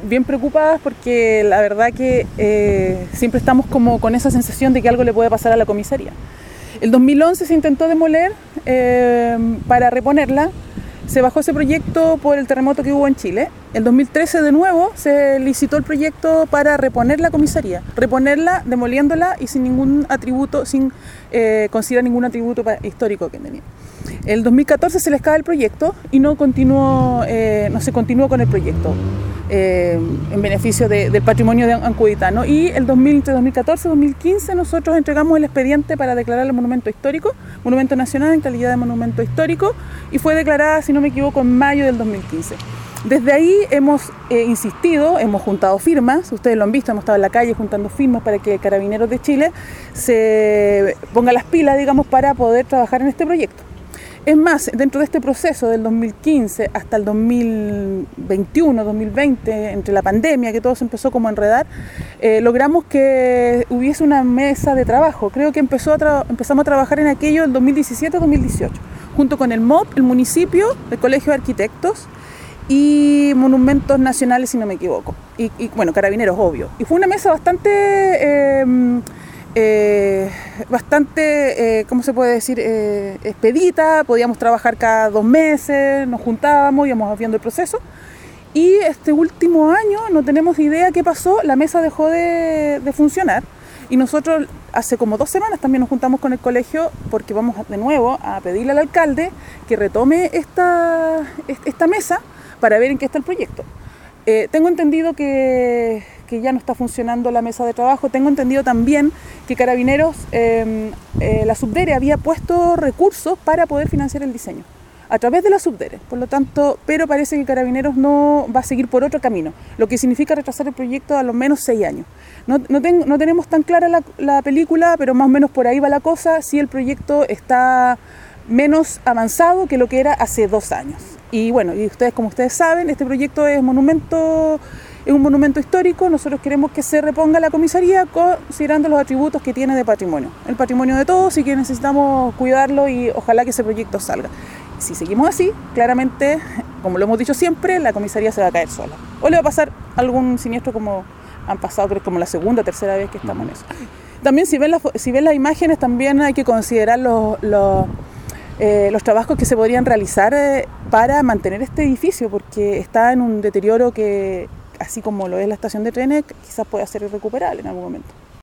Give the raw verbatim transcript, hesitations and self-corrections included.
bien preocupadas porque la verdad que eh, siempre estamos como con esa sensación de que algo le puede pasar a la comisaría. El dos mil once se intentó demoler eh, para reponerla, se bajó ese proyecto por el terremoto que hubo en Chile. El dos mil trece de nuevo se licitó el proyecto para reponer la comisaría, reponerla demoliéndola y sin ningún atributo, sin eh, considerar ningún atributo histórico que tenía. El dos mil catorce se les cae el proyecto y no continuó, eh, no se continuó con el proyecto eh, en beneficio de, del patrimonio de ancuditano. Y el dos mil, entre dos mil catorce y dos mil quince nosotros entregamos el expediente para declarar el monumento histórico, monumento nacional en calidad de monumento histórico, y fue declarada, si no me equivoco, en mayo del dos mil quince. Desde ahí hemos eh, insistido, hemos juntado firmas, ustedes lo han visto, hemos estado en la calle juntando firmas para que Carabineros de Chile se ponga las pilas, digamos, para poder trabajar en este proyecto. Es más, dentro de este proceso del dos mil quince hasta el dos mil veintiuno, dos mil veinte, entre la pandemia, que todo se empezó como a enredar, eh, logramos que hubiese una mesa de trabajo. Creo que empezó a tra- empezamos a trabajar en aquello en dos mil diecisiete dos mil dieciocho, junto con el M O P, el municipio, el Colegio de Arquitectos y Monumentos Nacionales, si no me equivoco. Y, y bueno, Carabineros, obvio. Y fue una mesa bastante... Eh, Eh, bastante, eh, ¿cómo se puede decir?, eh, expedita. Podíamos trabajar cada dos meses, nos juntábamos, íbamos viendo el proceso. Y este último año no tenemos idea qué pasó, la mesa dejó de, de funcionar. Y nosotros hace como dos semanas también nos juntamos con el colegio porque vamos de nuevo a pedirle al alcalde que retome esta, esta mesa para ver en qué está el proyecto. Eh, tengo entendido que, que ya no está funcionando la mesa de trabajo. Tengo entendido también que Carabineros, eh, eh, la Subdere había puesto recursos para poder financiar el diseño a través de la Subdere. Por lo tanto, pero parece que Carabineros no va a seguir por otro camino, lo que significa retrasar el proyecto a lo menos seis años. No, no, ten, no tenemos tan clara la, la película, pero más o menos por ahí va la cosa. Sí, el proyecto está menos avanzado que lo que era hace dos años. Y bueno, y ustedes, como ustedes saben, este proyecto es monumento, es un monumento histórico. Nosotros queremos que se reponga la comisaría considerando los atributos que tiene de patrimonio. El patrimonio de todos y que necesitamos cuidarlo y ojalá que ese proyecto salga. Si seguimos así, claramente, como lo hemos dicho siempre, la comisaría se va a caer sola. O le va a pasar algún siniestro como han pasado, creo que como la segunda o tercera vez que estamos en eso. También si ven las, si ven las imágenes, también hay que considerar los... los Eh, los trabajos que se podrían realizar eh, para mantener este edificio, porque está en un deterioro que, así como lo es la estación de trenes, quizás pueda ser irrecuperable en algún momento.